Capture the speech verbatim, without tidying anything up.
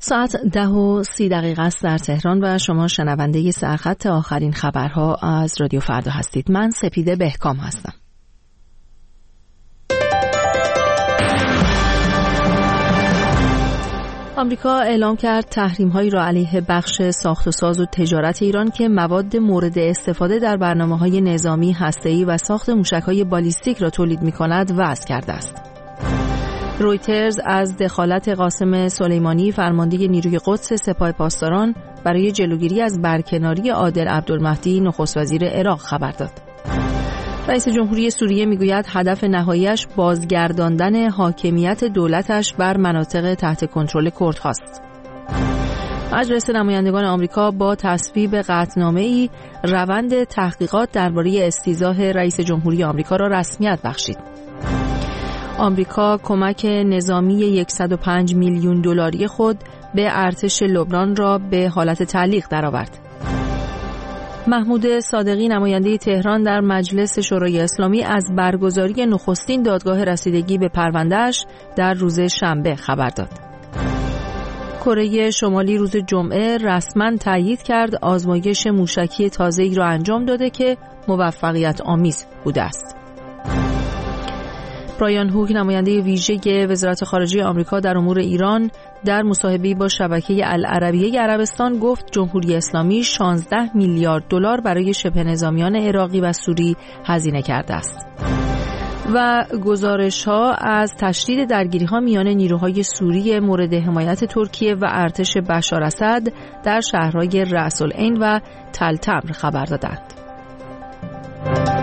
ساعت ده و سی دقیقه است در تهران و شما شنونده سرخط آخرین خبرها از رادیو فردا هستید. من سپیده بهکام هستم. آمریکا اعلام کرد تحریم‌هایی را علیه بخش ساخت و ساز و تجارت ایران که مواد مورد استفاده در برنامه‌های نظامی، هسته‌ای و ساخت موشک‌های بالیستیک را تولید می‌کند وضع کرده است. رویترز از دخالت قاسم سلیمانی فرمانده نیروی قدس سپاه پاسداران برای جلوگیری از برکناری عادل عبدالمهدی نخست وزیر عراق خبر داد. رئیس جمهوری سوریه میگوید هدف نهاییش بازگرداندن حاکمیت دولتش بر مناطق تحت کنترل کردهاست. مجلس نمایندگان آمریکا با تصویب قطعنامه‌ای روند تحقیقات درباره استیضاح رئیس جمهوری آمریکا را رسمیت بخشید. آمریکا کمک نظامی صد و پنج میلیون دلاری خود به ارتش لبنان را به حالت تعلیق درآورد. محمود صادقی نماینده تهران در مجلس شورای اسلامی از برگزاری نخستین دادگاه رسیدگی به پرونده‌اش در روز شنبه خبر داد. کره شمالی روز جمعه رسما تایید کرد آزمایش موشکی تازه‌ای را انجام داده که موفقیت آمیز بوده است. برایان هوک نماینده ویژه وزارت خارجه آمریکا در امور ایران در مصاحبه‌ای با شبکه العربیه عربستان گفت جمهوری اسلامی شانزده میلیارد دلار برای شبه نظامیان عراقی و سوری هزینه کرده است. و گزارش‌ها از تشدید درگیری‌ها میان نیروهای سوری مورد حمایت ترکیه و ارتش بشار اسد در شهرهای رأس العین و تل تمر خبر دادند.